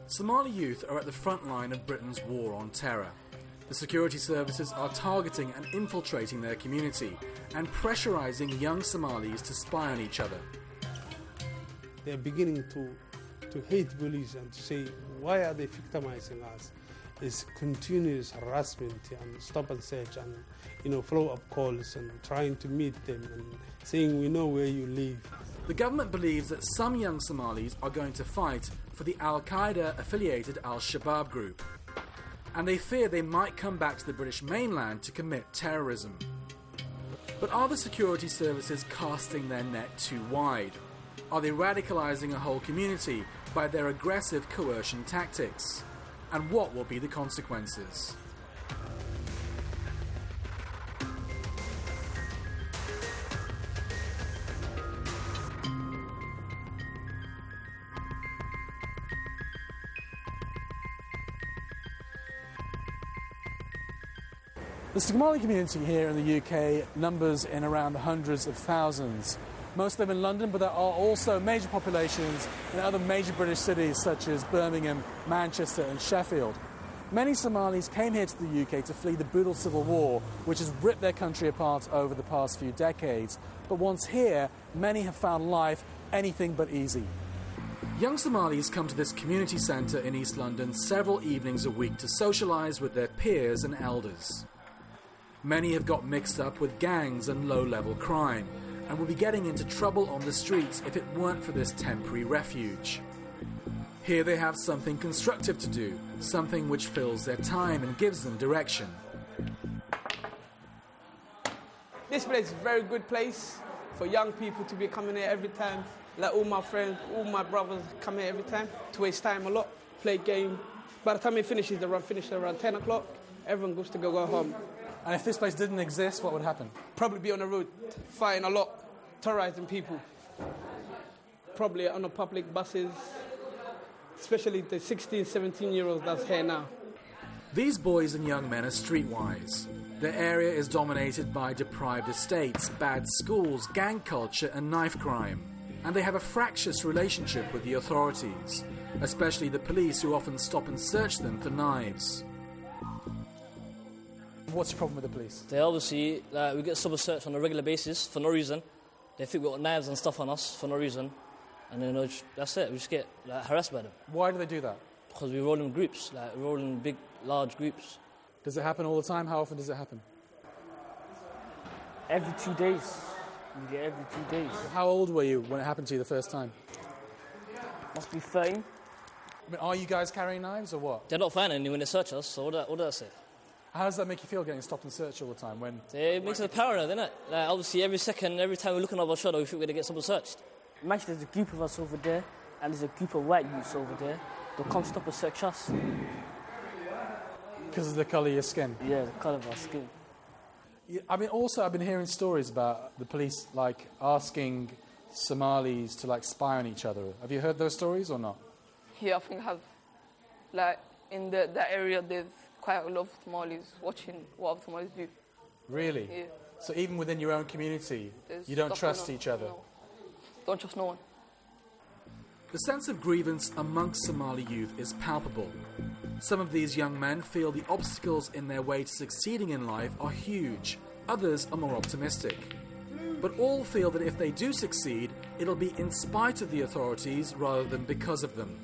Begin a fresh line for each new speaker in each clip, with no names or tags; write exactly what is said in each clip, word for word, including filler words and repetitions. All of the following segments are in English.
Somali youth are at the front line of Britain's war on terror. The security services are targeting and infiltrating their community and pressurising young Somalis to spy on each other.
They're beginning to, to hate police and to say, why are they victimizing us? It's continuous harassment and stop and search and, you know, follow-up calls and trying to meet them and saying, we know where you live.
The government believes that some young Somalis are going to fight for the Al-Qaeda-affiliated Al-Shabaab group, and they fear they might come back to the British mainland to commit terrorism. But are the security services casting their net too wide? Are they radicalising a whole community by their aggressive coercion tactics? And what will be the consequences? The Somali community here in the U K numbers in around the hundreds of thousands. Most live in London, but there are also major populations in other major British cities such as Birmingham, Manchester and Sheffield. Many Somalis came here to the U K to flee the brutal civil war, which has ripped their country apart over the past few decades. But once here, many have found life anything but easy. Young Somalis come to this community centre in East London several evenings a week to socialise with their peers and elders. Many have got mixed up with gangs and low-level crime, and will be getting into trouble on the streets if it weren't for this temporary refuge. Here they have something constructive to do, something which fills their time and gives them direction.
This place is a very good place for young people to be coming here every time. Like all my friends, all my brothers come here every time to waste time a lot, play game. By the time it finishes, the run finishes around ten o'clock, everyone goes to go, go home.
And if this place didn't exist, what would happen?
Probably be on the road, fighting a lot, terrorising people. Probably on the public buses, especially the sixteen, seventeen-year-olds that's here now.
These boys and young men are streetwise. Their area is dominated by deprived estates, bad schools, gang culture and knife crime. And they have a fractious relationship with the authorities, especially the police who often stop and search them for knives. What's your problem with the police?
They obviously, like, we get sub-searched on a regular basis for no reason. They think we've got knives and stuff on us for no reason. And then uh, that's it, we just get like, harassed by them.
Why do they do that?
Because we roll in groups, like we roll in big, large groups.
Does it happen all the time? How often does it happen?
Every two days. We get every two days.
How old were you when it happened to you the first time?
Must be thirteen.
I mean, are you guys carrying knives or what?
They're not finding any when they search us, so what do I, what do I say?
How does that make you feel getting stopped and searched all the time? When
It makes us paranoid, doesn't it? Like, obviously, every second, every time we look over our shoulder, we think we're going to get someone searched.
Imagine there's a group of us over there, and there's a group of white youths over there. They'll come stop and search us.
Because of the colour of your skin?
Yeah, the colour of our skin.
Yeah, I mean, also, I've been hearing stories about the police, like, asking Somalis to, like, spy on each other. Have you heard those stories or not?
Yeah, I think I have. Like, in the, that area, there's quite a lot of Somalis watching what other Somalis do.
Really?
Yeah.
So even within your own community,
There's
you don't
stuff
trust
going on.
each other?
No. Don't trust no one.
The sense of grievance amongst Somali youth is palpable. Some of these young men feel the obstacles in their way to succeeding in life are huge. Others are more optimistic. But all feel that if they do succeed, it'll be in spite of the authorities rather than because of them.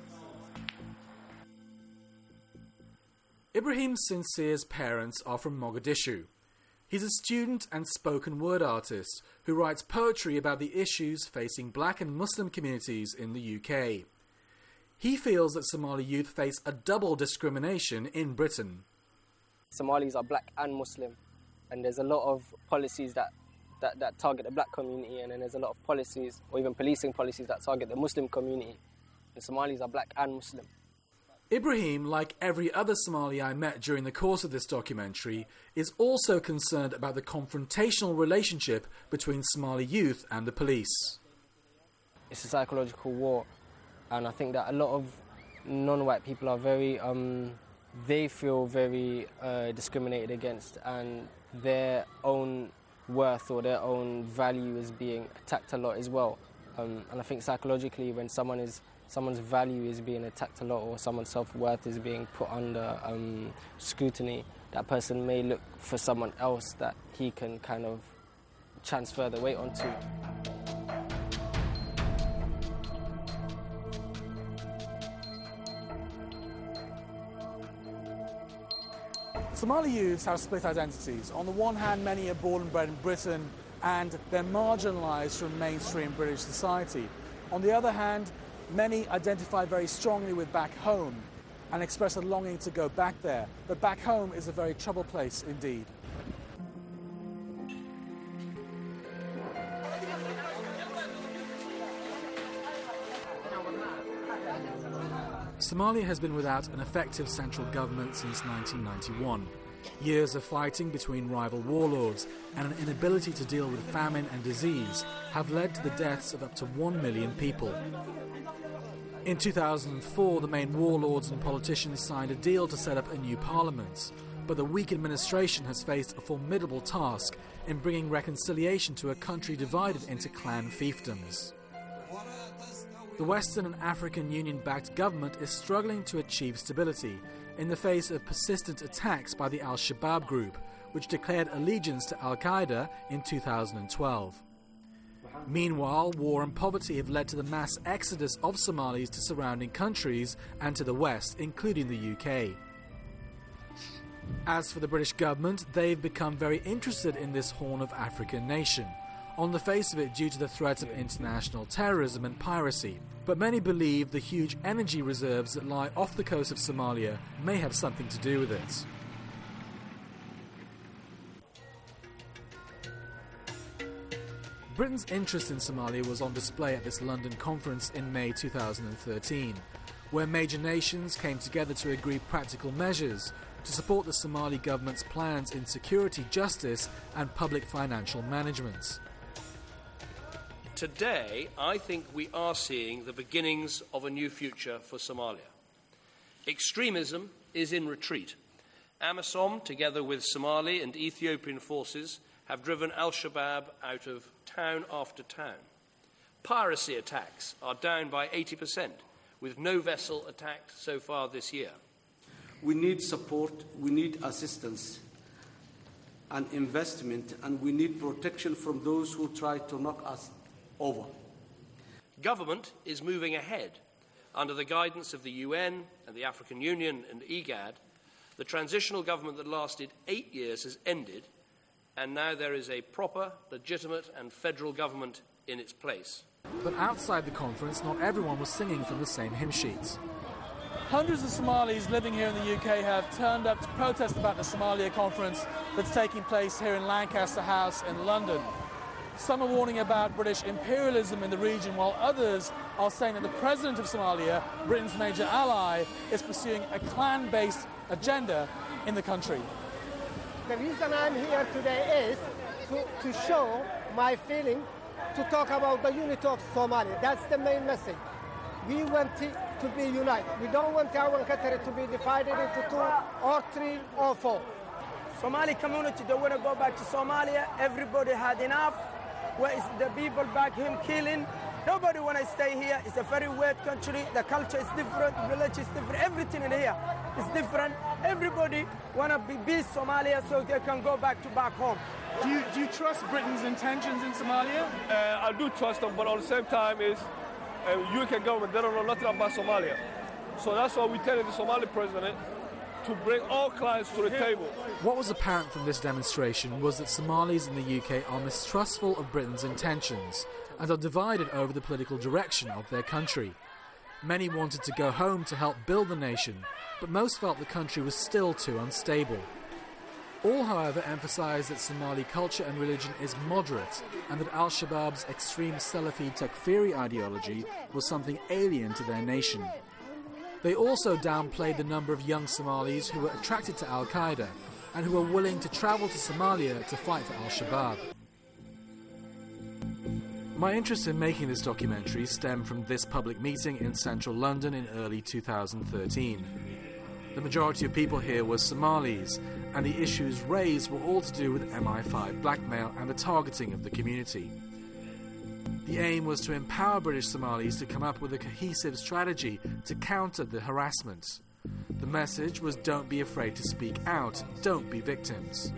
Ibrahim Sincere's parents are from Mogadishu. He's a student and spoken word artist who writes poetry about the issues facing black and Muslim communities in the U K. He feels that Somali youth face a double discrimination in Britain.
Somalis are black and Muslim, and there's a lot of policies that, that, that target the black community, and then there's a lot of policies, or even policing policies, that target the Muslim community. And Somalis are black and Muslim.
Ibrahim, like every other Somali I met during the course of this documentary, is also concerned about the confrontational relationship between Somali youth and the police.
It's a psychological war, and I think that a lot of non-white people are very, um, they feel very uh, discriminated against, and their own worth or their own value is being attacked a lot as well. Um, and I think psychologically, when someone is someone's value is being attacked a lot, or someone's self-worth is being put under um, scrutiny, that person may look for someone else that he can kind of transfer the weight onto.
Somali youths have split identities. On the one hand, many are born and bred in Britain and they're marginalised from mainstream British society. On the other hand, many identify very strongly with back home and express a longing to go back there. But back home is a very troubled place indeed. Somalia has been without an effective central government since nineteen ninety-one. Years of fighting between rival warlords and an inability to deal with famine and disease have led to the deaths of up to one million people. In two thousand four, the main warlords and politicians signed a deal to set up a new parliament, but the weak administration has faced a formidable task in bringing reconciliation to a country divided into clan fiefdoms. The Western and African Union-backed government is struggling to achieve stability in the face of persistent attacks by the Al-Shabaab group, which declared allegiance to Al-Qaeda in two thousand twelve. Meanwhile, war and poverty have led to the mass exodus of Somalis to surrounding countries and to the West, including the U K. As for the British government, they've become very interested in this Horn of Africa nation, on the face of it due to the threat of international terrorism and piracy. But many believe the huge energy reserves that lie off the coast of Somalia may have something to do with it. Britain's interest in Somalia was on display at this London conference in May two thousand thirteen, where major nations came together to agree practical measures to support the Somali government's plans in security, justice and public financial management.
Today, I think we are seeing the beginnings of a new future for Somalia. Extremism is in retreat. AMISOM, together with Somali and Ethiopian forces, have driven Al-Shabaab out of town after town. Piracy attacks are down by eighty percent, with no vessel attacked so far this year.
We need support, we need assistance and investment, and we need protection from those who try to knock us over.
Government is moving ahead. Under the guidance of the U N and the African Union and IGAD, the transitional government that lasted eight years has ended, and now there is a proper, legitimate and federal government in its place.
But outside the conference, not everyone was singing from the same hymn sheet. Hundreds of Somalis living here in the U K have turned up to protest about the Somalia conference that's taking place here in Lancaster House in London. Some are warning about British imperialism in the region, while others are saying that the president of Somalia, Britain's major ally, is pursuing a clan-based agenda in the country.
The reason I'm here today is to, to show my feeling, to talk about the unity of Somalia. That's the main message. We want to, to be united. We don't want our country to be divided into two or three or four.
Somali community, they want to go back to Somalia. Everybody had enough. Where is the people back him killing? Nobody want to stay here. It's a very weird country. The culture is different. The village is different. Everything in here is different. Everybody want to be, be Somalia so they can go back to back home.
Do you, do you trust Britain's intentions in Somalia?
Uh, I do trust them, but at the same time is uh, U K government, they don't know nothing about Somalia. So that's why we tell the Somali president to bring all clients to the table.
What was apparent from this demonstration was that Somalis in the U K are mistrustful of Britain's intentions and are divided over the political direction of their country. Many wanted to go home to help build the nation, but most felt the country was still too unstable. All, however, emphasised that Somali culture and religion is moderate and that Al-Shabaab's extreme Salafi Takfiri ideology was something alien to their nation. They also downplayed the number of young Somalis who were attracted to Al-Qaeda and who were willing to travel to Somalia to fight for Al-Shabaab. My interest in making this documentary stemmed from this public meeting in central London in early two thousand thirteen. The majority of people here were Somalis, and the issues raised were all to do with M I five blackmail and the targeting of the community. The aim was to empower British Somalis to come up with a cohesive strategy to counter the harassment. The message was don't be afraid to speak out, don't be victims.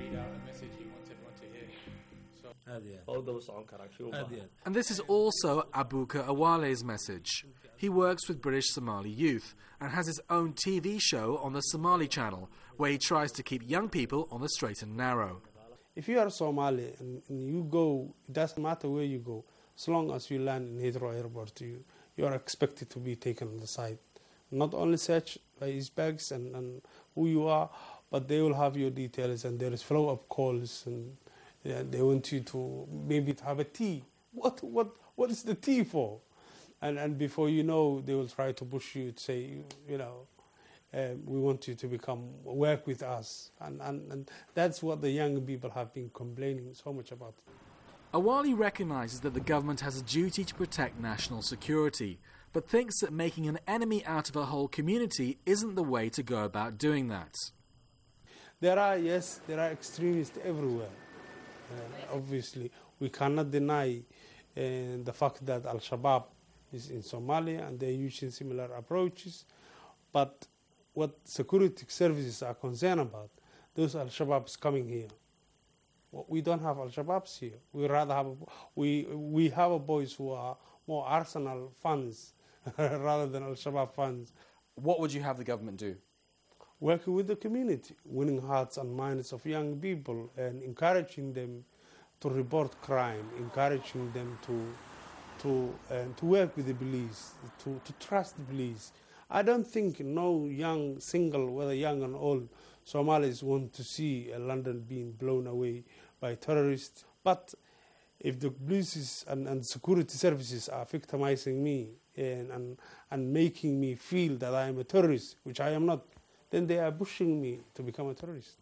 And this is also Abuka Awale's message. He works with British Somali youth and has his own T V show on the Somali Channel where he tries to keep young people on the straight and narrow.
If you are Somali and, and you go, it doesn't matter where you go, as long as you land in Heathrow Airport, you, you are expected to be taken on the side. Not only search by his bags and, and who you are, but they will have your details and there is follow-up calls and yeah, they want you to maybe to have a tea. What what what is the tea for? And and before you know, they will try to push you to say, you, you know, uh, we want you to become work with us, and, and and that's what the young people have been complaining so much about.
Awali recognises that the government has a duty to protect national security, but thinks that making an enemy out of a whole community isn't the way to go about doing that.
There are yes, there are extremists everywhere. Uh, obviously, we cannot deny uh, the fact that Al-Shabaab is in Somalia and they're using similar approaches. But what security services are concerned about, those Al-Shabaabs coming here. Well, we don't have Al-Shabaabs here. We rather have a, we we have a boys who are more Arsenal fans rather than Al-Shabaab fans.
What would you have the government do?
Working with the community, winning hearts and minds of young people and encouraging them to report crime, encouraging them to to uh, to work with the police, to, to trust the police. I don't think no young single, whether young or old, Somalis want to see uh, London being blown away by terrorists. But if the police and, and security services are victimizing me and, and, and making me feel that I am a terrorist, which I am not, then they are pushing me to become a terrorist.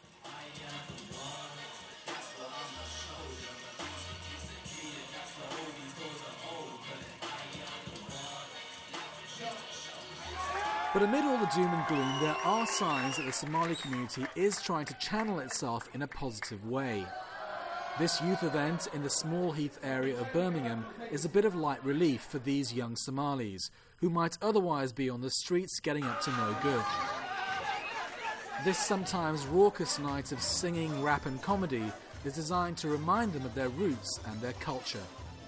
But amid all the doom and gloom, there are signs that the Somali community is trying to channel itself in a positive way. This youth event in the Small Heath area of Birmingham is a bit of light relief for these young Somalis, who might otherwise be on the streets getting up to no good. This sometimes raucous night of singing, rap and comedy is designed to remind them of their roots and their culture.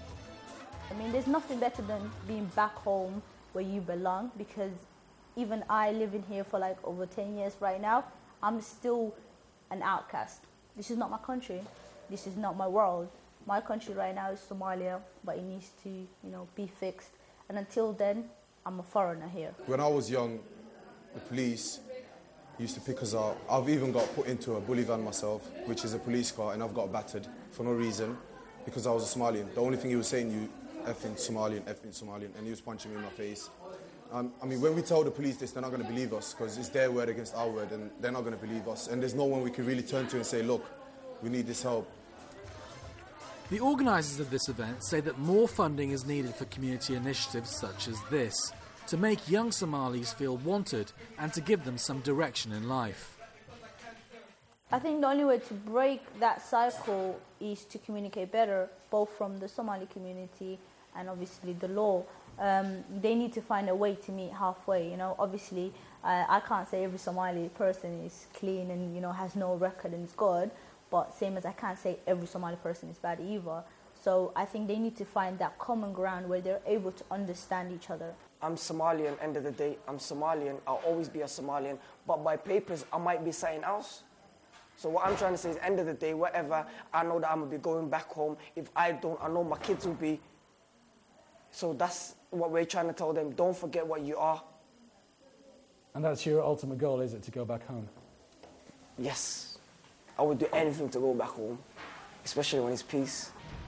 I mean, there's nothing better than being back home where you belong, because even I living here for like over ten years right now, I'm still an outcast. This is not my country. This is not my world. My country right now is Somalia, but it needs to, you know, be fixed. And until then, I'm a foreigner here.
When I was young, the police used to pick us out. I've even got put into a bully van myself, which is a police car, and I've got battered for no reason because I was a Somalian. The only thing he was saying, you effing Somalian, effing Somalian, and he was punching me in my face. Um, I mean, when we tell the police this, they're not going to believe us because it's their word against our word, and they're not going to believe us. And there's no one we can really turn to and say, look, we need this help.
The organisers of this event say that more funding is needed for community initiatives such as this, to make young Somalis feel wanted and to give them some direction in life.
I think the only way to break that cycle is to communicate better, both from the Somali community and obviously the law. Um, they need to find a way to meet halfway. You know, obviously, uh, I can't say every Somali person is clean and, you know, has no record and is good, but same as I can't say every Somali person is bad either. So I think they need to find that common ground where they're able to understand each other.
I'm Somalian, end of the day, I'm Somalian, I'll always be a Somalian, but by papers, I might be something else. So what I'm trying to say is, end of the day, whatever, I know that I'm going to be going back home. If I don't, I know my kids will be. So that's what we're trying to tell them, don't forget what you are.
And that's your ultimate goal, is it, to go back home?
Yes. I would do anything to go back home, especially when it's peace.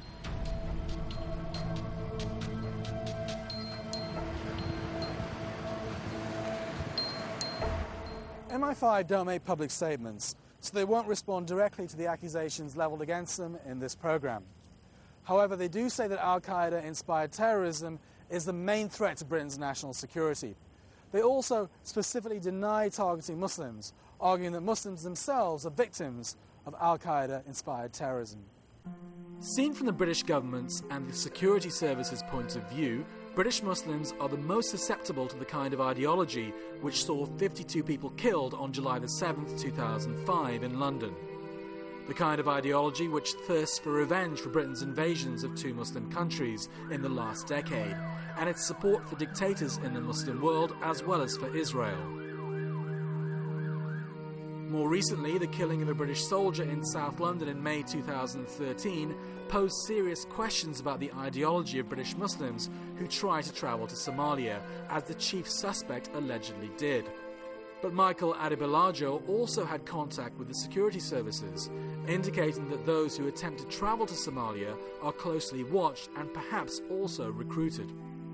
M I five don't make public statements, so they won't respond directly to the accusations levelled against them in this programme. However, they do say that Al-Qaeda-inspired terrorism is the main threat to Britain's national security. They also specifically deny targeting Muslims, arguing that Muslims themselves are victims of Al-Qaeda-inspired terrorism. Seen from the British government's and the security services' point of view, British Muslims are the most susceptible to the kind of ideology which saw fifty-two people killed on July the seventh, two thousand five in London. The kind of ideology which thirsts for revenge for Britain's invasions of two Muslim countries in the last decade, and its support for dictators in the Muslim world as well as for Israel. More recently, the killing of a British soldier in South London in May two thousand thirteen posed serious questions about the ideology of British Muslims who try to travel to Somalia, as the chief suspect allegedly did. But Michael Adebolajo also had contact with the security services, indicating that those who attempt to travel to Somalia are closely watched and perhaps also recruited.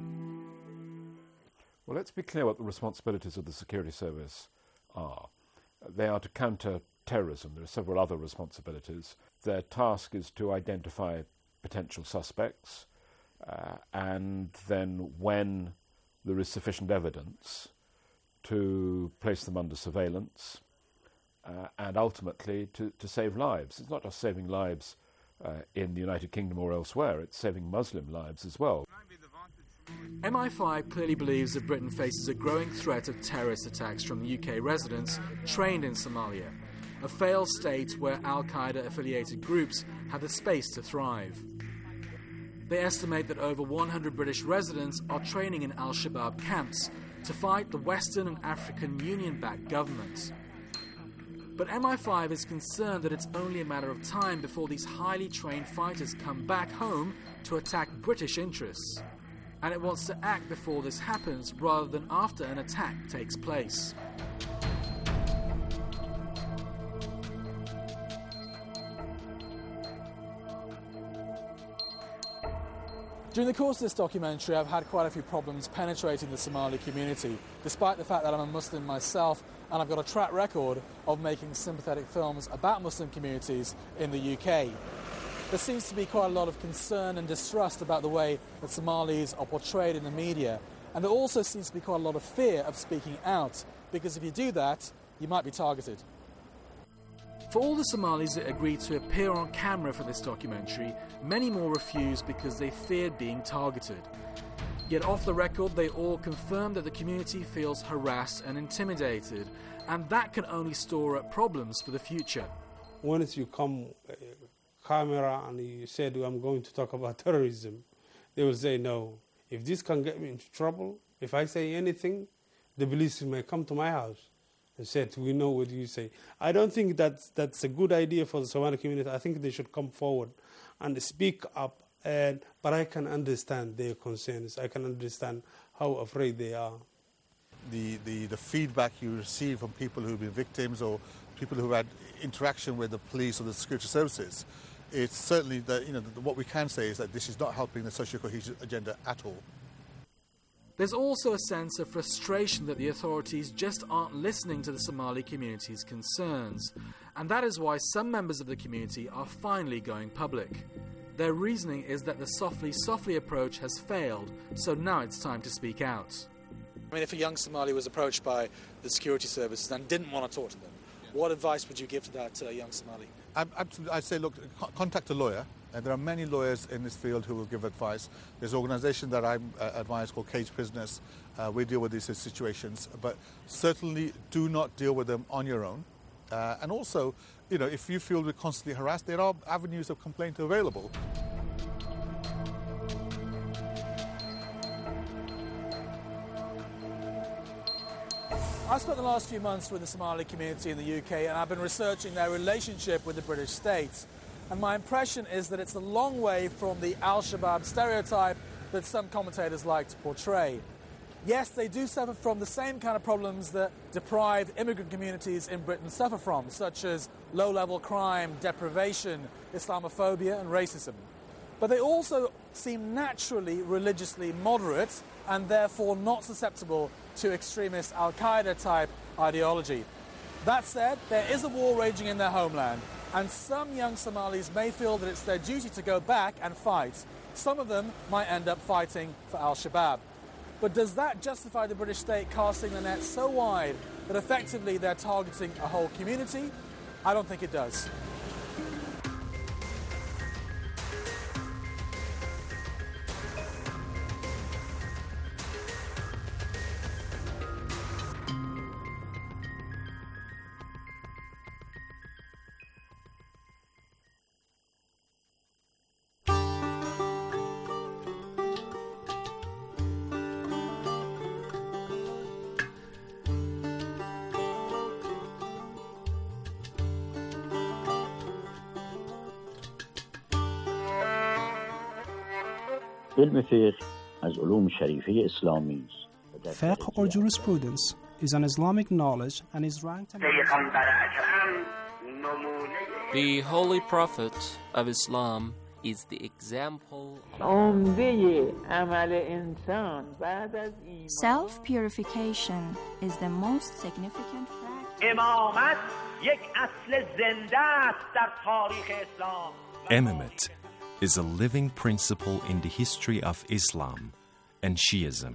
Well, let's be clear what the responsibilities of the security service are. They are to counter terrorism. There are several other responsibilities. Their task is to identify potential suspects, uh, and then, when there is sufficient evidence, to place them under surveillance, uh, and ultimately to, to save lives. It's not just saving lives uh, in the United Kingdom or elsewhere, it's saving Muslim lives as well.
M I five clearly believes that Britain faces a growing threat of terrorist attacks from U K residents trained in Somalia, a failed state where al-Qaeda-affiliated groups have the space to thrive. They estimate that over one hundred British residents are training in al-Shabaab camps to fight the Western and African Union-backed government. But M I five is concerned that it's only a matter of time before these highly trained fighters come back home to attack British interests. And it wants to act before this happens rather than after an attack takes place. During the course of this documentary, I've had quite a few problems penetrating the Somali community, despite the fact that I'm a Muslim myself and I've got a track record of making sympathetic films about Muslim communities in the U K. There seems to be quite a lot of concern and distrust about the way that Somalis are portrayed in the media, and there also seems to be quite a lot of fear of speaking out, because if you do that, you might be targeted. For all the Somalis that agreed to appear on camera for this documentary, many more refused because they feared being targeted. Yet off the record, they all confirmed that the community feels harassed and intimidated, and that can only store up problems for the future.
Once you come uh, camera and you said, I'm going to talk about terrorism, they will say no. If this can get me into trouble, if I say anything, the police may come to my house and say, we know what you say. I don't think that's, that's a good idea for the Somali community. I think they should come forward and speak up, and, but I can understand their concerns. I can understand how afraid they are.
The, the, the feedback you receive from people who've been victims or people who had interaction with the police or the security services, it's certainly that, you know, what we can say is that this is not helping the social cohesion agenda at all.
There's also a sense of frustration that the authorities just aren't listening to the Somali community's concerns, and that is why some members of the community are finally going public. Their reasoning is that the softly, softly approach has failed, so now it's time to speak out. I mean, if a young Somali was approached by the security services and didn't want to talk to them, what advice would you give to that uh, young Somali?
Absolutely. I'd say, look, contact a lawyer. Uh, there are many lawyers in this field who will give advice. There's an organisation that I uh, advise called Cage Prisoners. Uh, we deal with these situations, but certainly do not deal with them on your own. Uh, and also, you know, if you feel we're constantly harassed, there are avenues of complaint available.
I've spent the last few months with the Somali community in the U K, and I've been researching their relationship with the British state. And my impression is that it's a long way from the al-Shabaab stereotype that some commentators like to portray. Yes, they do suffer from the same kind of problems that deprived immigrant communities in Britain suffer from, such as low-level crime, deprivation, Islamophobia and racism. But they also seem naturally religiously moderate and therefore not susceptible to extremist al-Qaeda-type ideology. That said, there is a war raging in their homeland, and some young Somalis may feel that it's their duty to go back and fight. Some of them might end up fighting for al-Shabaab. But does that justify the British state casting the net so wide that effectively they're targeting a whole community? I don't think it does.
علم فقه از علوم شریفه اسلامی است.
Fiqh or jurisprudence is an Islamic knowledge and is ranked among
The Holy Prophet of Islam is the example.
Self-purification is the most significant practice.
Imamate is a living principle in the history of Islam and Shiism.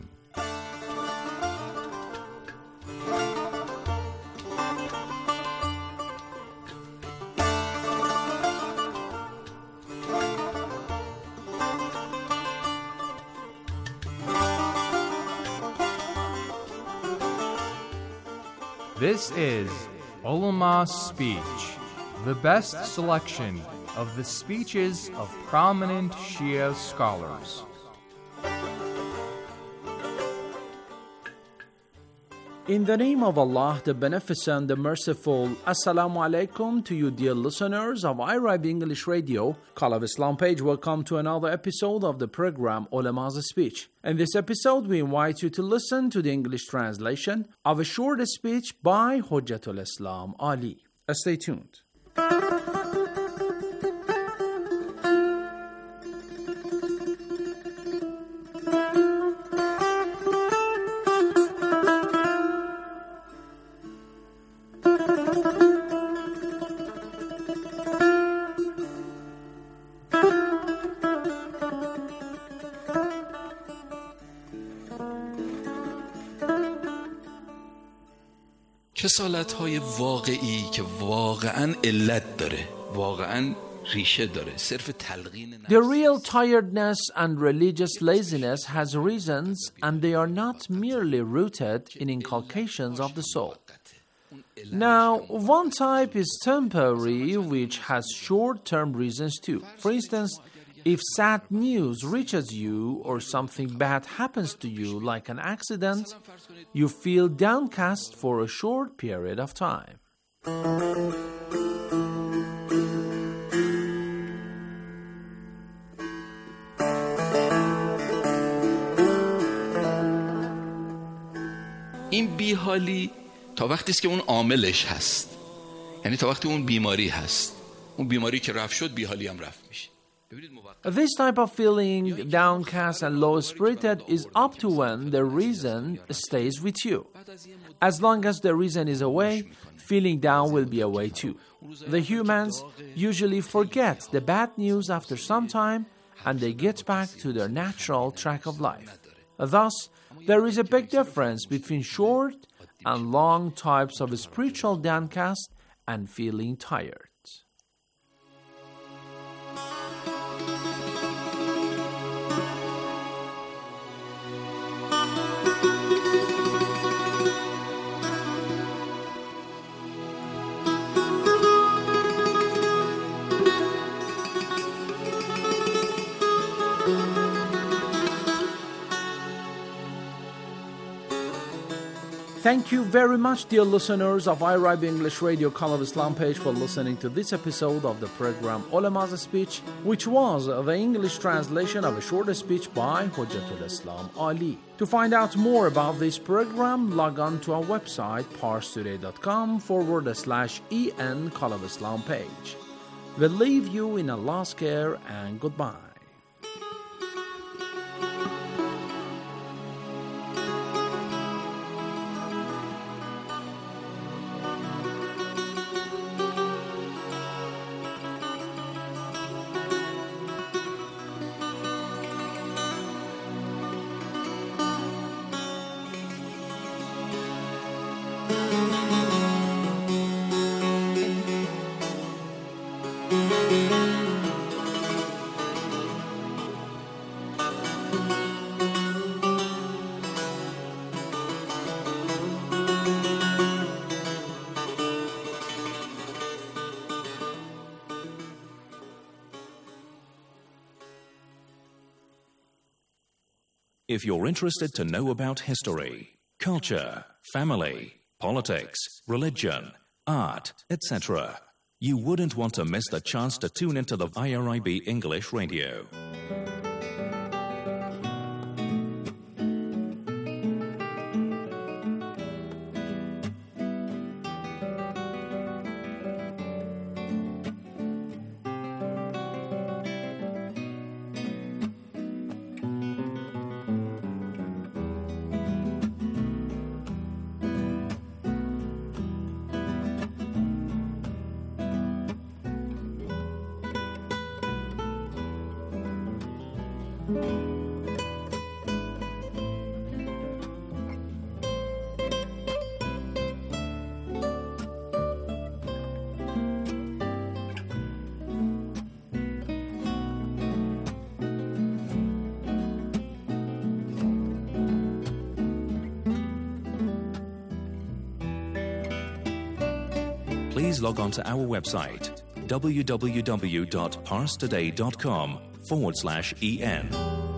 This is Ulama Speech, the best selection of the speeches of prominent Shia scholars.
In the name of Allah, the Beneficent, the Merciful, Assalamu alaikum to you dear listeners of iRive English Radio, Call of Islam page. Welcome to another episode of the program Ulama's Speech. In this episode, we invite you to listen to the English translation of a short speech by Hujjatul Islam Ali. Stay tuned.
کسالت‌های واقعی که واقعاً علت داره، واقعاً ریشه داره، صرف تلقین نفس.
The real tiredness and religious laziness has reasons, and they are not merely rooted in inculcations of the soul. Now, one type is temporary, which has short-term reasons too. For instance, if sad news reaches you or something bad happens to you like an accident, you feel downcast for a short period of time.
این بیحالی تا وقتی است که اون عاملش هست، یعنی تا وقتی اون بیماری هست، اون بیماری که رفت شد بیحالی هم رفت میشه.
This type of feeling downcast and low-spirited is up to when the reason stays with you. As long as the reason is away, feeling down will be away too. The humans usually forget the bad news after some time and they get back to their natural track of life. Thus, there is a big difference between short and long types of spiritual downcast and feeling tired. Thank you very much, dear listeners of iRive English Radio Call of Islam page, for listening to this episode of the program Ulama's Speech, which was the English translation of a short speech by Hujjatul Islam Ali. To find out more about this program, log on to our website parstoday.com forward slash en Call of Islam page. We leave you in Allah's care and goodbye.
If you're interested to know about history, culture, family, politics, religion, art, et cetera, you wouldn't want to miss the chance to tune into the I R I B English Radio. Please log on to our website, www.parstoday.com forward slash EN.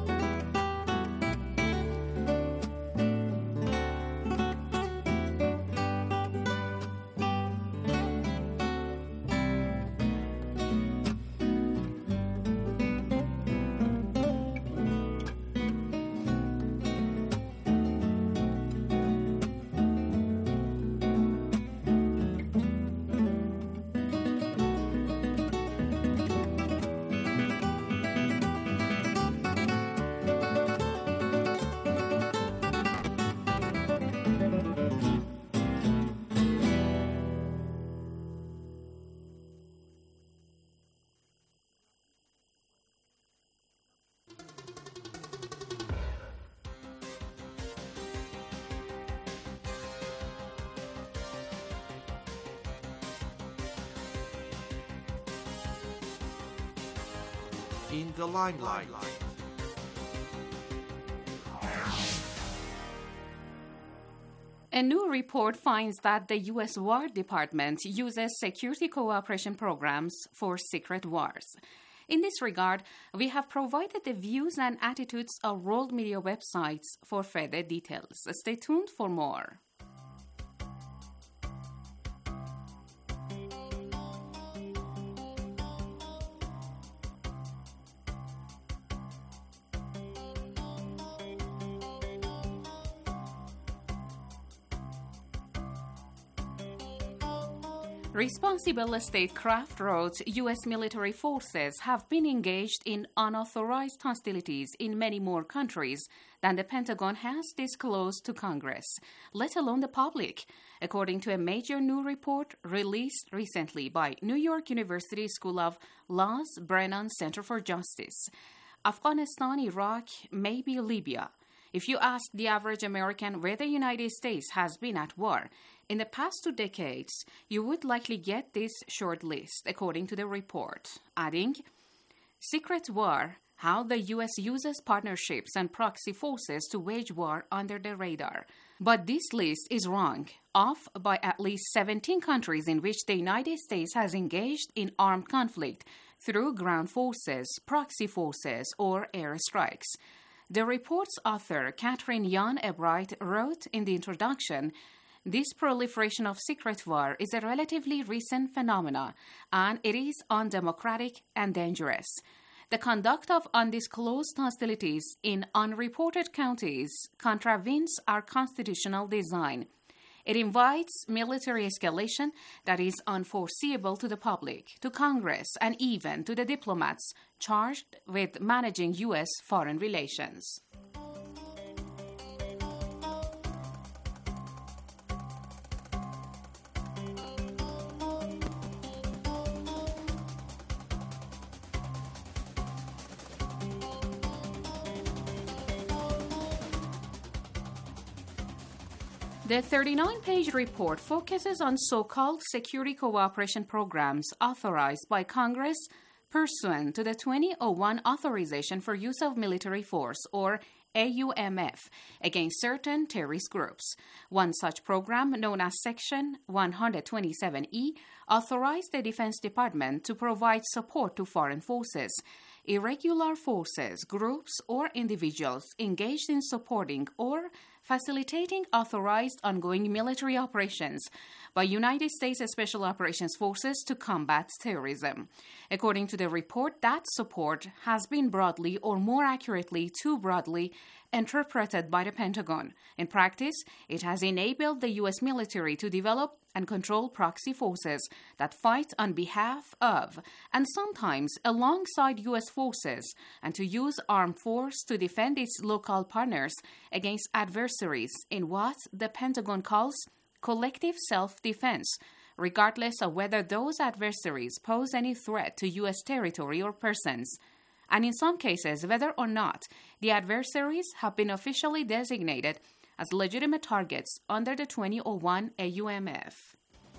In the limelight.
A new report finds that the U S War Department uses security cooperation programs for secret wars. In this regard, we have provided the views and attitudes of world media websites for further details. Stay tuned for more. Responsible statecraft wrote U S military forces have been engaged in unauthorized hostilities in many more countries than the Pentagon has disclosed to Congress, let alone the public, according to a major new report released recently by New York University School of Law's Brennan Center for Justice. Afghanistan, Iraq, maybe Libya. If you ask the average American where the United States has been at war in the past two decades, you would likely get this short list, according to the report, adding, secret war, how the U S uses partnerships and proxy forces to wage war under the radar. But this list is wrong, off by at least seventeen countries in which the United States has engaged in armed conflict through ground forces, proxy forces, or airstrikes. The report's author, Catherine Jan Ebright, wrote in the introduction, this proliferation of secret war is a relatively recent phenomenon, and it is undemocratic and dangerous. The conduct of undisclosed hostilities in unreported counties contravenes our constitutional design. It invites military escalation that is unforeseeable to the public, to Congress, and even to the diplomats charged with managing U S foreign relations. The thirty-nine page report focuses on so-called security cooperation programs authorized by Congress pursuant to the twenty oh one Authorization for Use of Military Force, or A U M F, against certain terrorist groups. One such program, known as Section one twenty-seven E, authorized the Defense Department to provide support to foreign forces, irregular forces, groups, or individuals engaged in supporting or facilitating authorized ongoing military operations by United States Special Operations Forces to combat terrorism. According to the report, that support has been broadly, or more accurately, too broadly, interpreted by the Pentagon. In practice, it has enabled the U S military to develop and control proxy forces that fight on behalf of, and sometimes alongside U S forces, and to use armed force to defend its local partners against adversaries in what the Pentagon calls collective self-defense, regardless of whether those adversaries pose any threat to U S territory or persons. and in some cases whether or not the adversaries have been officially designated as legitimate targets under the twenty oh one A U M F.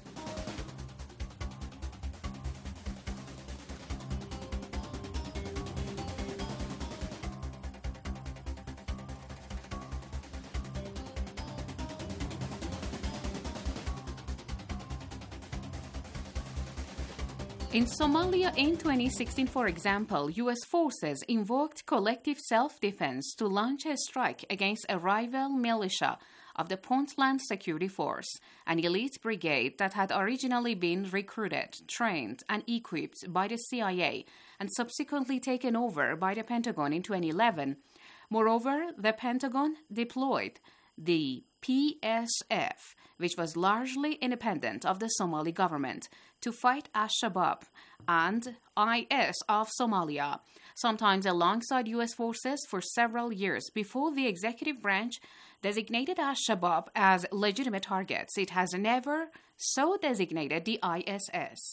In Somalia in twenty sixteen, for example, U S forces invoked collective self-defense to launch a strike against a rival militia of the Puntland Security Force, an elite brigade that had originally been recruited, trained, and equipped by the C I A and subsequently taken over by the Pentagon in twenty eleven. Moreover, the Pentagon deployed the P S F, which was largely independent of the Somali government, to fight Al-Shabaab and I S of Somalia, sometimes alongside U S forces for several years before the executive branch designated Al-Shabaab as legitimate targets. It has never so designated the I S S.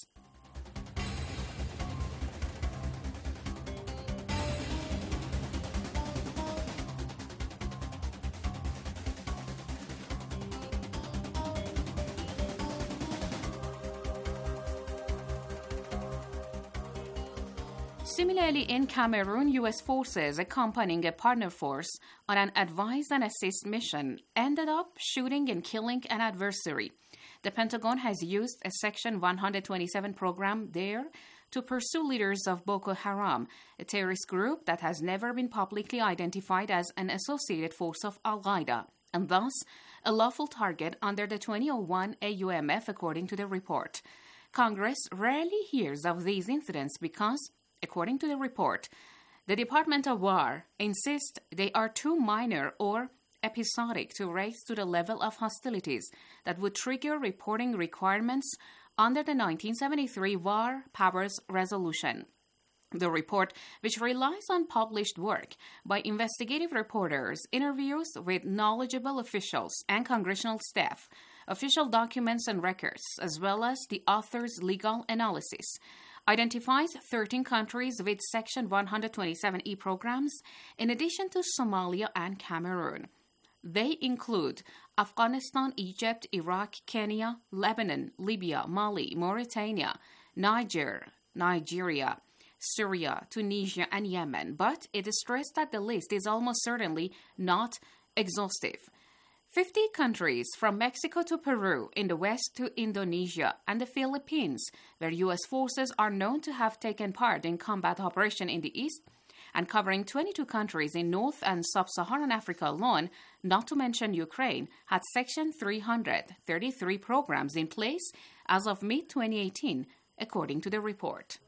Similarly, in Cameroon, U S forces accompanying a partner force on an advise and assist mission ended up shooting and killing an adversary. The Pentagon has used a Section one twenty-seven program there to pursue leaders of Boko Haram, a terrorist group that has never been publicly identified as an associated force of Al-Qaeda, and thus a lawful target under the twenty oh one A U M F, according to the report. Congress rarely hears of these incidents because, according to the report, the Department of War insists they are too minor or episodic to raise to the level of hostilities that would trigger reporting requirements under the nineteen seventy-three War Powers Resolution. The report, which relies on published work by investigative reporters, interviews with knowledgeable officials and congressional staff, official documents and records, as well as the author's legal analysis, identifies thirteen countries with Section one twenty-seven E programs, in addition to Somalia and Cameroon. They include Afghanistan, Egypt, Iraq, Kenya, Lebanon, Libya, Mali, Mauritania, Niger, Nigeria, Syria, Tunisia, and Yemen. But it is stressed that the list is almost certainly not exhaustive. fifty countries, from Mexico to Peru, in the West to Indonesia, and the Philippines, where U S forces are known to have taken part in combat operations in the East, and covering twenty-two countries in North and Sub-Saharan Africa alone, not to mention Ukraine, had Section three thirty-three programs in place as of mid twenty eighteen, according to the report.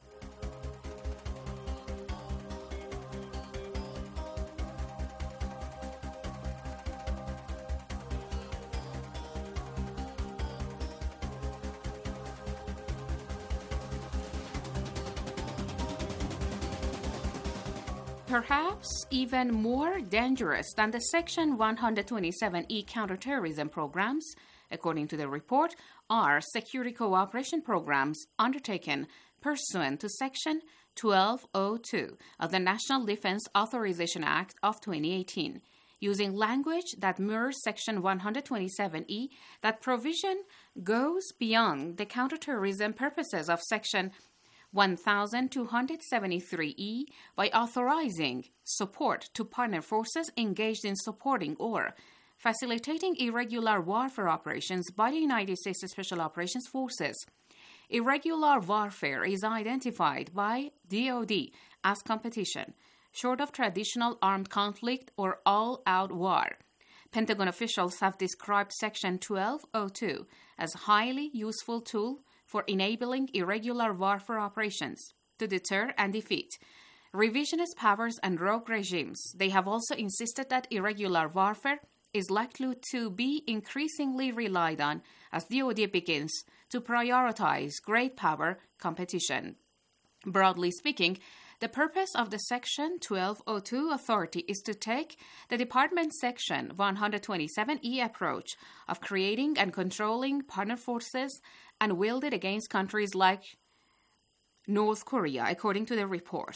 Perhaps even more dangerous than the Section one twenty-seven E counterterrorism programs, according to the report, are security cooperation programs undertaken pursuant to Section twelve oh two of the National Defense Authorization Act of twenty eighteen, using language that mirrors Section one twenty-seven E. That provision goes beyond the counterterrorism purposes of Section twelve seventy-three E by authorizing support to partner forces engaged in supporting or facilitating irregular warfare operations by the United States Special Operations Forces. Irregular warfare is identified by D O D as competition, short of traditional armed conflict or all-out war. Pentagon officials have described Section twelve oh two as a highly useful tool for enabling irregular warfare operations to deter and defeat revisionist powers and rogue regimes. They have also insisted that irregular warfare is likely to be increasingly relied on as D O D begins to prioritize great power competition. Broadly speaking, the purpose of the Section twelve oh two authority is to take the Department's Section one twenty-seven E approach of creating and controlling partner forces and wield it against countries like North Korea, according to the report.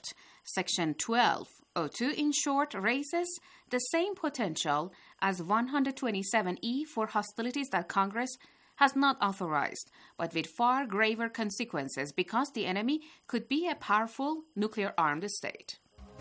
Section twelve oh two, in short, raises the same potential as one twenty-seven E for hostilities that Congress has not authorized, but with far graver consequences because the enemy could be a powerful nuclear-armed state.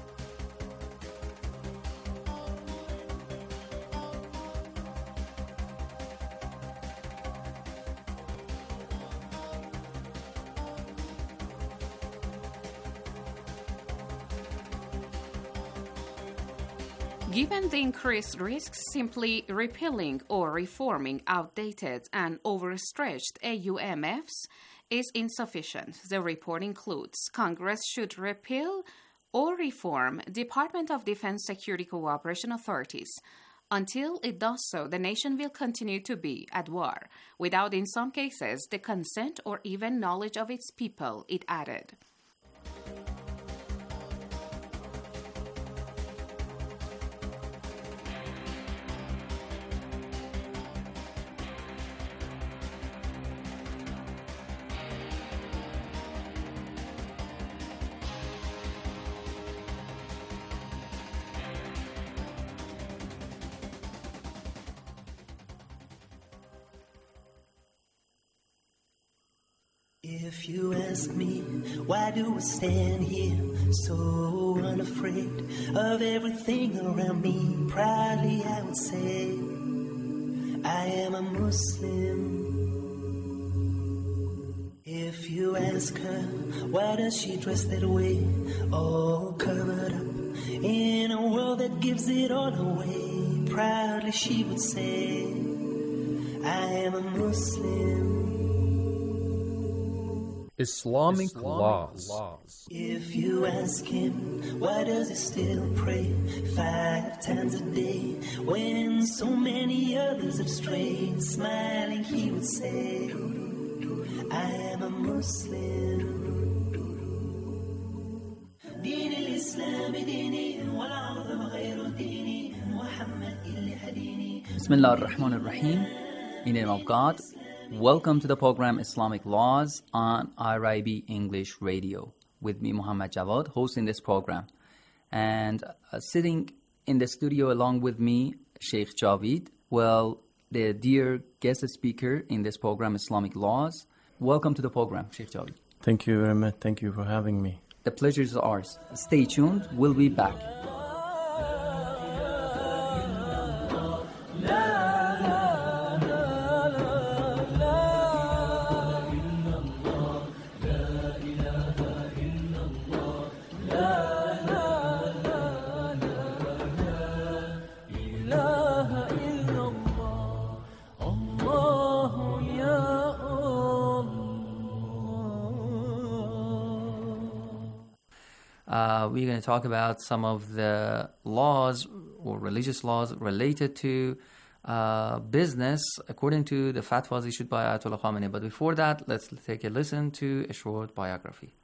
Given the increased risks, simply repealing or reforming outdated and overstretched A U M Fs is insufficient. The report includes Congress should repeal or reform Department of Defense Security Cooperation authorities. Until it does so, the nation will continue to be at war, without, in some cases, the consent or even knowledge of its people, it added.
If you ask me, why do I stand here so unafraid of everything around me? Proudly I would say, I am a Muslim. If you ask her, why does she dress that way, all covered up in a world that gives it all away? Proudly she would say, I am a Muslim.
Islamic,
Islamic
laws.
laws. If you ask him, why does he still pray five times a day when so many others have strayed? Smiling, he would say, I am a Muslim. دين الإسلام ديني والعظم غير ديني محمد اللي حديني.
Bismillah ar-Rahman ar-Rahim. In the name of God. Welcome to the program Islamic Laws on I R I B English Radio with me, Muhammad Jawad, hosting this program. And uh, sitting in the studio along with me, Sheikh Javid, well, the dear guest speaker in this program, Islamic Laws. Welcome to the program, Sheikh Javid.
Thank you very much. Thank you for having me.
The pleasure is ours. Stay tuned. We'll be back. Uh, we're going to talk about some of the laws or religious laws related to uh, business according to the fatwas issued by Ayatollah Khamenei. But before that, let's take a listen to a short biography.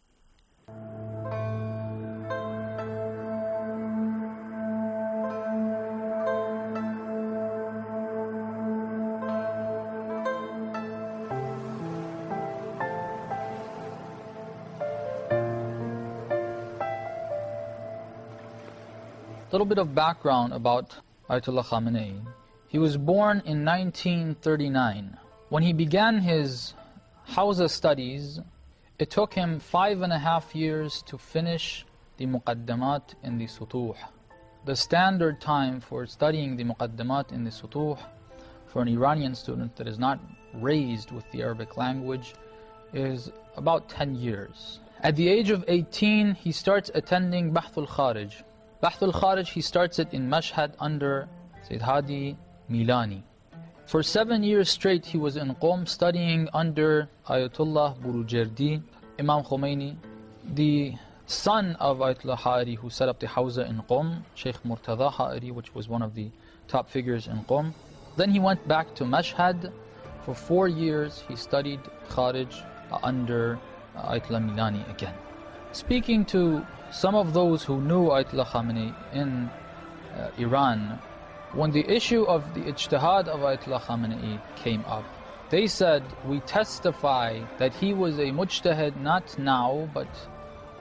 A little bit of background about Ayatollah Khamenei. He was born in nineteen thirty-nine. When he began his Hawza studies, it took him five and a half years to finish the Muqaddamat in the Sutuh. The standard time for studying the Muqaddamat in the Sutuh for an Iranian student that is not raised with the Arabic language is about ten years. At the age of eighteen, he starts attending Bahth al-Kharij. Bahth al-Kharij, he starts it in Mashhad under Sayyid Hadi Milani. For seven years straight, he was in Qom studying under Ayatollah Burujerdi, Imam Khomeini, the son of Ayatollah Ha'ari, who set up the Hawza in Qom, Sheikh Murtada Ha'ari, which was one of the top figures in Qom. Then he went back to Mashhad. For four years, he studied Kharij under Ayatollah Milani again. Speaking to some of those who knew Ayatollah Khamenei in uh, Iran, when the issue of the ijtihad of Ayatollah Khamenei came up, they said, we testify that he was a mujtahid not now, but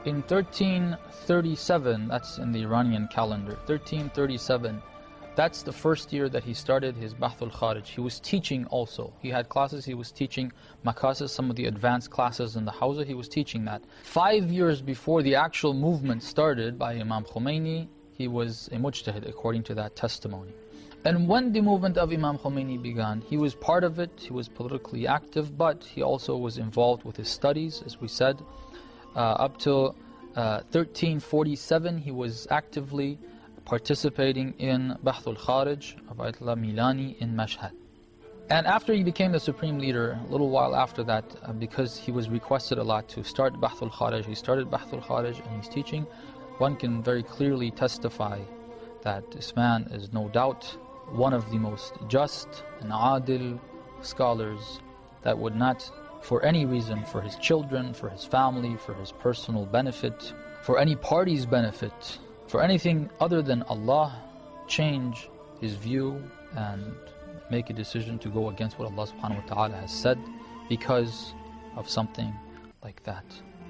In thirteen thirty-seven, that's in the Iranian calendar, thirteen thirty-seven, that's the first year that he started his Bahth al-Kharij. He was teaching also. He had classes, he was teaching Makasis, some of the advanced classes in the Hawza, he was teaching that. Five years before the actual movement started by Imam Khomeini, he was a mujtahid according to that testimony. And when the movement of Imam Khomeini began, he was part of it, he was politically active, but he also was involved with his studies, as we said. Uh, up till uh, thirteen forty-seven, he was actively participating in Bahth al-Kharij of Ayatollah Milani in Mashhad. And after he became the supreme leader, a little while after that, uh, because he was requested a lot to start Bahth al-Kharij, he started Bahth al-Kharij and he's teaching. One can very clearly testify that this man is no doubt one of the most just and adil scholars that would not, for any reason, for his children, for his family, for his personal benefit, for any party's benefit, for anything other than Allah, change his view and make a decision to go against what Allah subhanahu wa ta'ala has said because of something like that.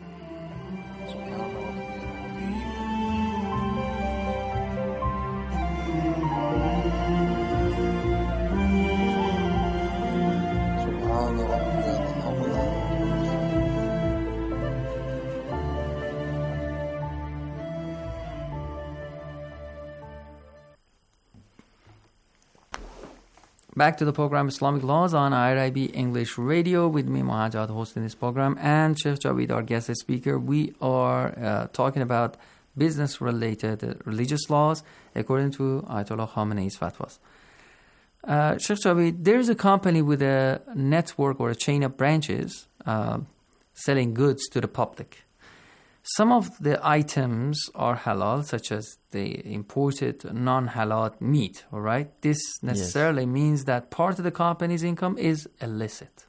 Back to the program Islamic Laws on I R I B English Radio with me, Mohajjad, hosting this program, and Sheikh Javid, our guest speaker. We are uh, talking about business-related uh, religious laws according to Ayatollah Khamenei's fatwas. Uh, Sheikh Javid, there's a company with a network or a chain of branches uh, selling goods to the public. Some of the items are halal, such as the imported non-halal meat, all right? This necessarily yes. means that part of the company's income is illicit.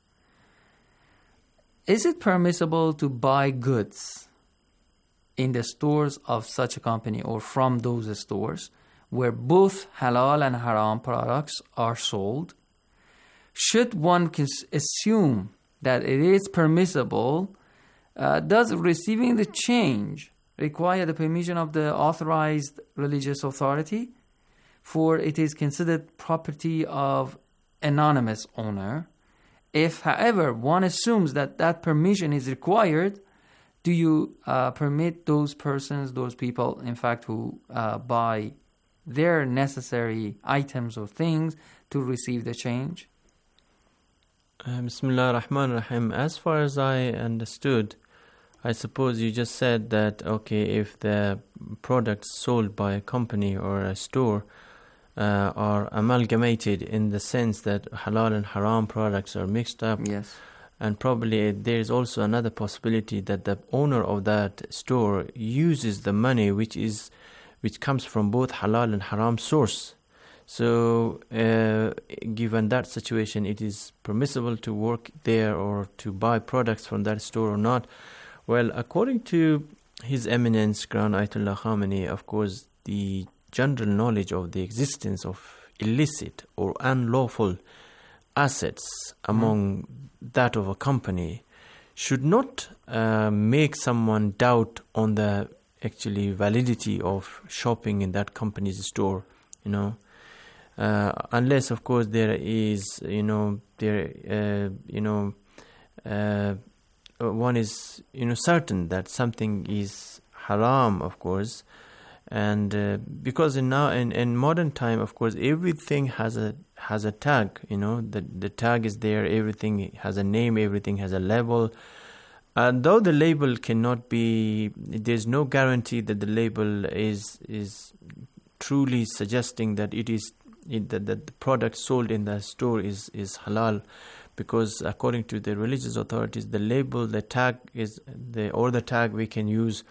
Is it permissible to buy goods in the stores of such a company or from those stores where both halal and haram products are sold? Should one assume that it is permissible? Uh, does receiving the change require the permission of the authorized religious authority? For it is considered property of anonymous owner. If, however, one assumes that that permission is required, do you uh, permit those persons, those people, in fact, who uh, buy their necessary items or things to receive the change?
Uh, Bismillah ar-Rahman ar-Rahim. As far as I understood, I suppose you just said that, okay, if the products sold by a company or a store uh, are amalgamated in the sense that halal and haram products are mixed up.
Yes.
And probably there is also another possibility that the owner of that store uses the money which is which comes from both halal and haram source. So, uh, given that situation, it is permissible to work there or to buy products from that store or not. Well, according to His Eminence Grand Ayatollah Khamenei, of course, the general knowledge of the existence of illicit or unlawful assets among mm. that of a company should not uh, make someone doubt on the actually validity of shopping in that company's store, you know. Uh, unless, of course, there is, you know, there, uh, you know, uh, one is, you know, certain that something is haram, of course, and uh, because in now in, in modern time, of course, everything has a has a tag. You know, the the tag is there. Everything has a name. Everything has a label. And though the label cannot be, there's no guarantee that the label is is truly suggesting that it is it, that, that the product sold in the store is is halal. Because according to the religious authorities, the label, the tag is the or the tag we can use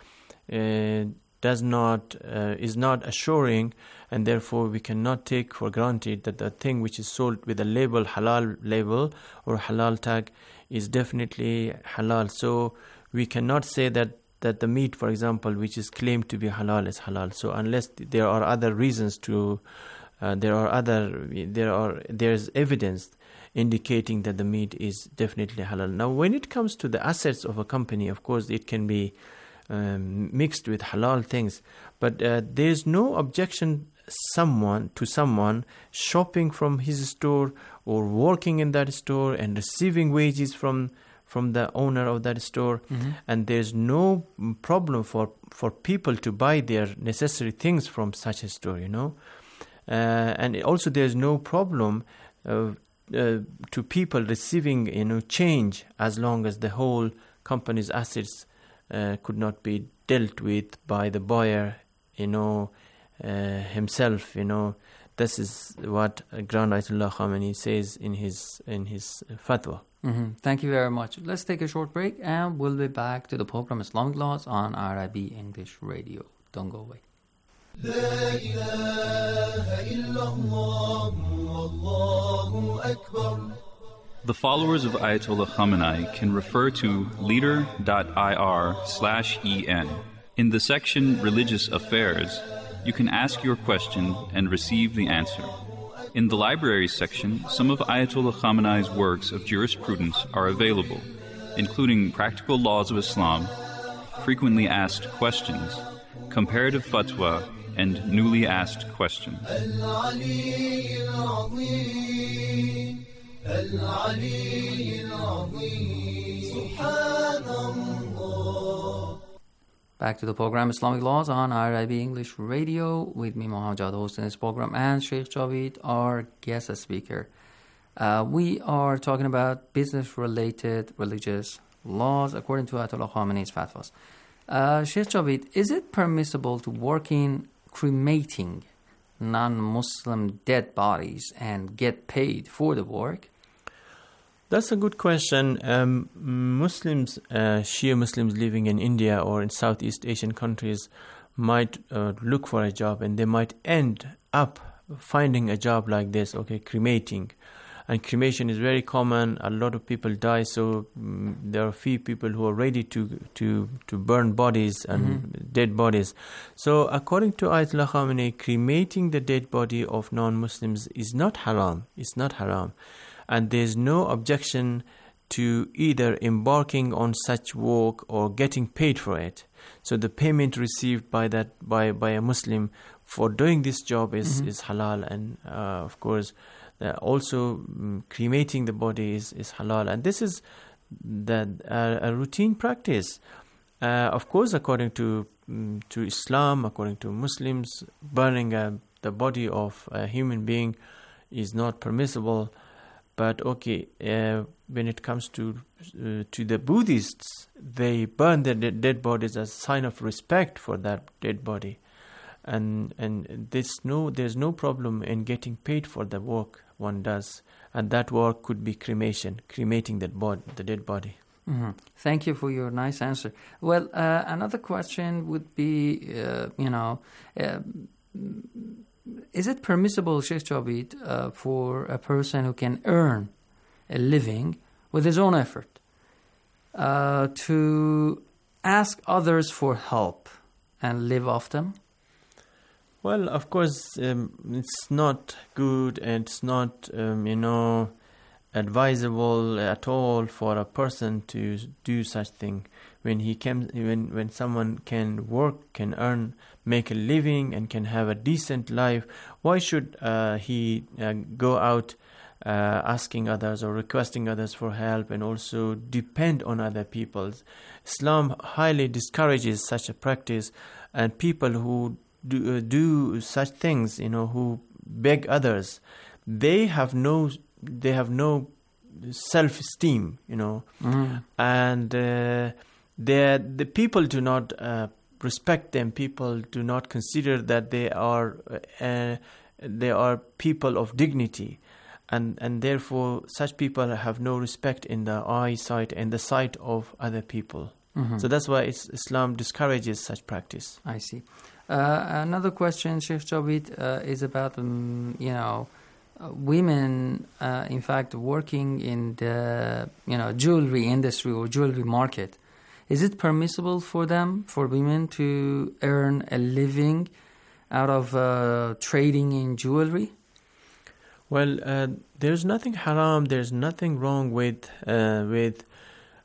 uh, does not uh, is not assuring, and therefore we cannot take for granted that the thing which is sold with a label, halal label or halal tag, is definitely halal. So we cannot say that that the meat, for example, which is claimed to be halal, is halal. So unless there are other reasons to, uh, there are other there are there is evidence indicating that the meat is definitely halal. Now, when it comes to the assets of a company, of course, it can be um, mixed with halal things. But uh, there's no objection someone to someone shopping from his store or working in that store and receiving wages from from the owner of that store.
Mhm.
And there's no problem for for people to buy their necessary things from such a store, you know. Uh, and also there's no problem uh, uh, to people receiving, you know, change, as long as the whole company's assets uh, could not be dealt with by the buyer, you know, uh, himself, you know. This is what Grand Ayatollah Khamenei says in his in his fatwa.
Mm-hmm. Thank you very much. Let's take a short break and we'll be back to the program Islamic Laws on R I B English Radio. Don't go away.
لا إله إلا الله والله أكبر.
The followers of Ayatollah Khamenei can refer to leader.ir slash en. In the section Religious Affairs, you can ask your question and receive the answer. In the Libraries section, some of Ayatollah Khamenei's works of jurisprudence are available, including Practical Laws of Islam, Frequently Asked Questions, Comparative Fatwa, and Newly Asked Questions.
Back to the program Islamic Laws on R I B English Radio with me, Mohammed Jawad, hosting this program, and Sheikh Javid, our guest speaker. Uh, we are talking about business-related religious laws according to Ayatollah Khamenei's fatwas. Uh, Sheikh Javid, is it permissible to work in cremating non-Muslim dead bodies and get paid for the work?
That's a good question. Um, Muslims, uh, Shia Muslims living in India or in Southeast Asian countries might uh, look for a job, and they might end up finding a job like this, okay, cremating. And cremation is very common. A lot of people die, so um, there are few people who are ready to to, to burn bodies and mm-hmm. dead bodies. So according to Ayatollah Khamenei, cremating the dead body of non-Muslims is not haram. It's not haram. And there's no objection to either embarking on such work or getting paid for it. So the payment received by that by, by a Muslim for doing this job is, mm-hmm. is halal. And uh, of course, uh, also um, cremating the body is, is halal. And this is the, uh, a routine practice. Uh, of course, according to um, to Islam, according to Muslims, burning uh, the body of a human being is not permissible. But okay, uh, when it comes to uh, to the Buddhists, they burn their de- dead bodies as a sign of respect for that dead body, and and there's no there's no problem in getting paid for the work one does, and that work could be cremation, cremating that bod- the dead body.
Mm-hmm. Thank you for your nice answer. Well, uh, another question would be, uh, you know. Uh, Is it permissible, Sheikh Javid, uh, for a person who can earn a living with his own effort uh, to ask others for help and live off them?
Well, of course, um, it's not good and it's not, um, you know, advisable at all for a person to do such thing. When he can, when when someone can work, can earn, make a living, and can have a decent life, why should uh, he uh, go out uh, asking others or requesting others for help and also depend on other people? Islam highly discourages such a practice, and people who do, uh, do such things, you know, who beg others, they have no, they have no self-esteem, you know,
mm-hmm.
and. Uh, The the people do not uh, respect them. People do not consider that they are uh, they are people of dignity, and and therefore such people have no respect in the eyesight and the sight of other people.
Mm-hmm.
So that's why it's, Islam discourages such practice.
I see. Uh, another question, Sheikh Javid, uh, is about um, you know uh, women, uh, in fact, working in the you know jewelry industry or jewelry market. Is it permissible for them, for women, to earn a living out of uh, trading in jewelry?
Well, uh, there's nothing haram. There's nothing wrong with uh, with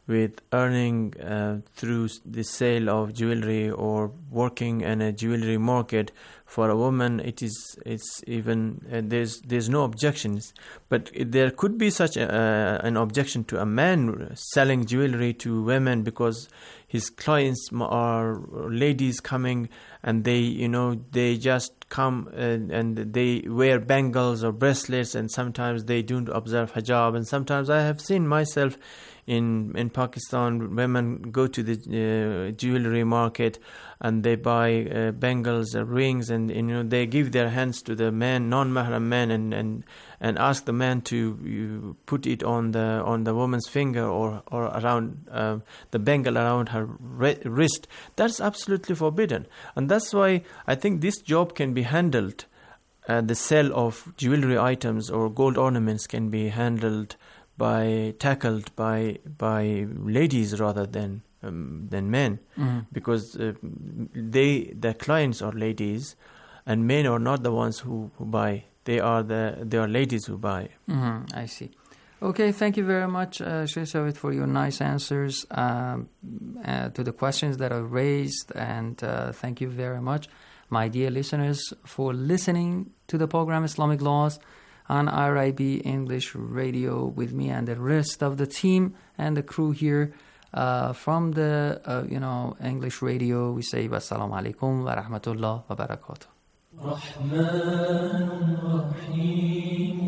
with earning uh, through the sale of jewelry or working in a jewelry market. For a woman, it is it's even uh, there's there's no objections, but there could be such a, uh, an objection to a man selling jewelry to women because his clients are ladies coming and they you know they just come and, and they wear bangles or bracelets, and sometimes they don't observe hijab, and sometimes I have seen myself in in Pakistan, women go to the uh, jewelry market and they buy uh, bangles or rings, and you know they give their hands to the man, non-mahram man, and, and and ask the man to uh, put it on the on the woman's finger or or around uh, the bangle around her re- wrist. That's absolutely forbidden, and that's why I think this job can be handled. Uh, the sale of jewelry items or gold ornaments can be handled by tackled by by ladies rather than um, than men,
Mm-hmm.
because uh, they the clients are ladies, and men are not the ones who, who buy. They are the they are ladies who buy.
Mm-hmm. I see. Okay, thank you very much, uh, Sheikh Javed, for your nice answers um, uh, to the questions that are raised, and uh, thank you very much, my dear listeners, for listening to the program Islamic Laws on R I B English Radio with me and the rest of the team and the crew here uh, from the uh, you know English Radio. We say wassalamu alaikum wa rahmatullah wa barakatuh.
رحمن رحيم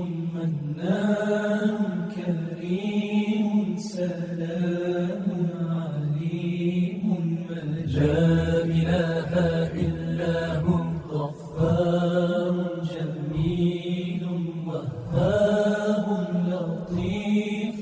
منان كريم سلام عليم لا إله إلا هو غفار جميل وهاب لطيف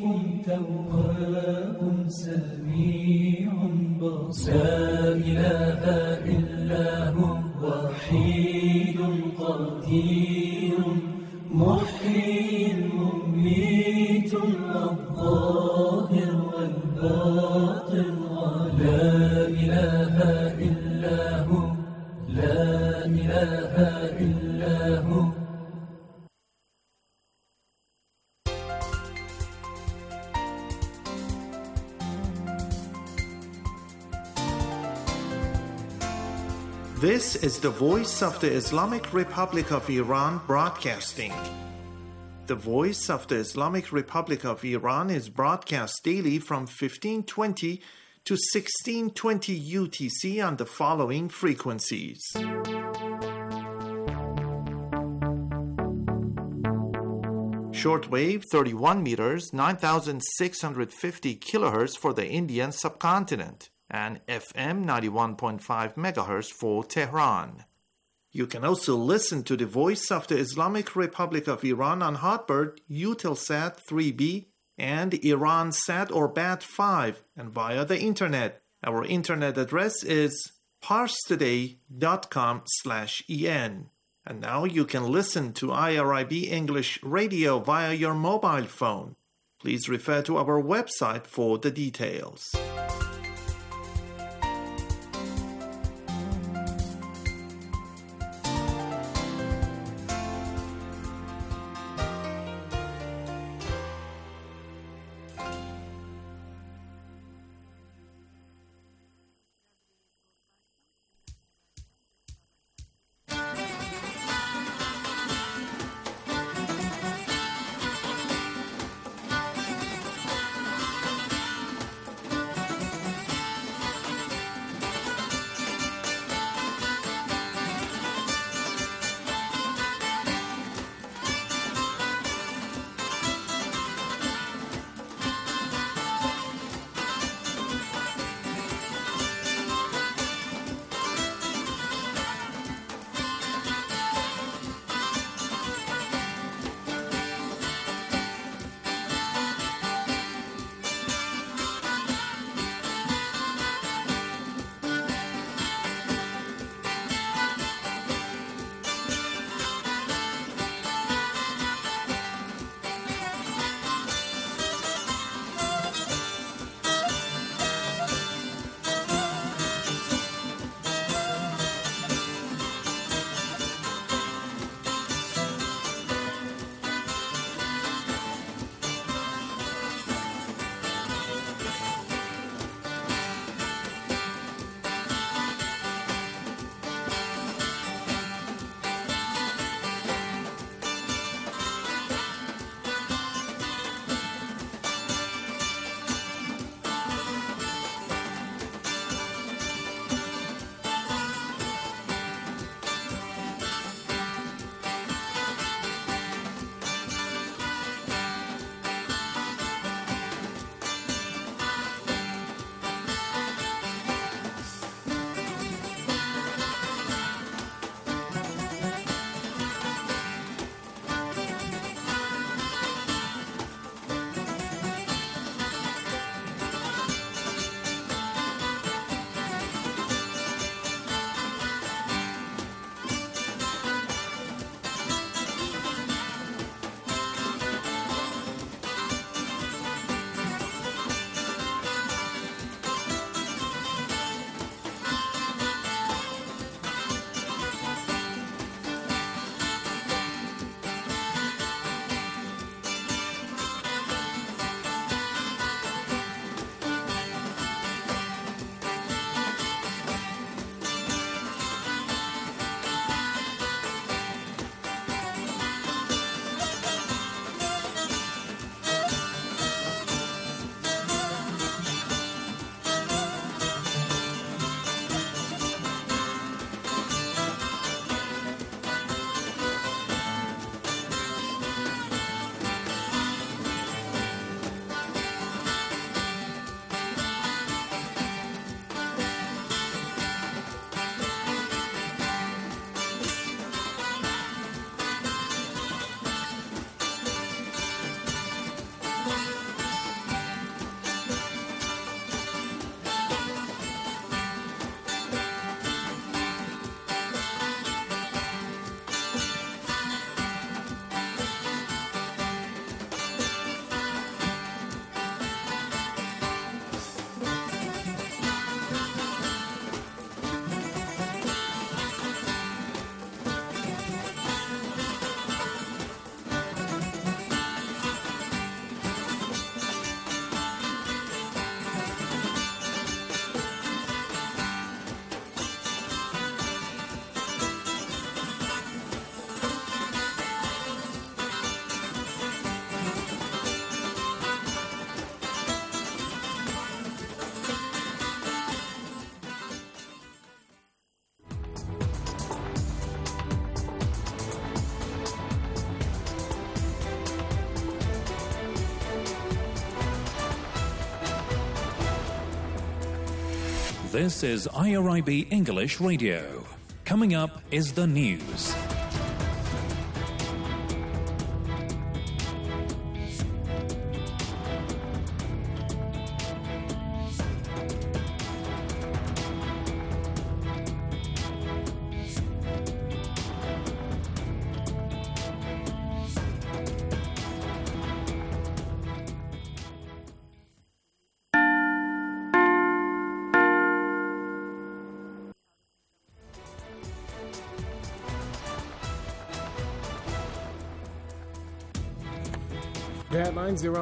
تواب سميع بصير لا إله إلا هو وحيد قدير محيي مميت الظاهر والباطن لا إله إلا هو لا إله إلا هو.
This is the voice of the Islamic Republic of Iran broadcasting. The voice of the Islamic Republic of Iran is broadcast daily from fifteen twenty to sixteen twenty U T C on the following frequencies. Shortwave thirty-one meters, nine thousand six hundred fifty kilohertz for the Indian subcontinent, and F M ninety-one point five megahertz for Tehran. You can also listen to the voice of the Islamic Republic of Iran on Hotbird, Eutelsat three B, and Iransat or B A T five, and via the internet. Our internet address is parstoday dot com slash en. And now you can listen to I R I B English Radio via your mobile phone. Please refer to our website for the details.
This is I R I B English Radio. Coming up is the news.
The headlines, Iran